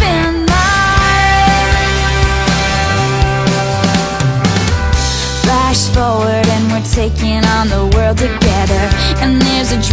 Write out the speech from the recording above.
been mine. Flash forward and we're taking on the world together, and there's a dream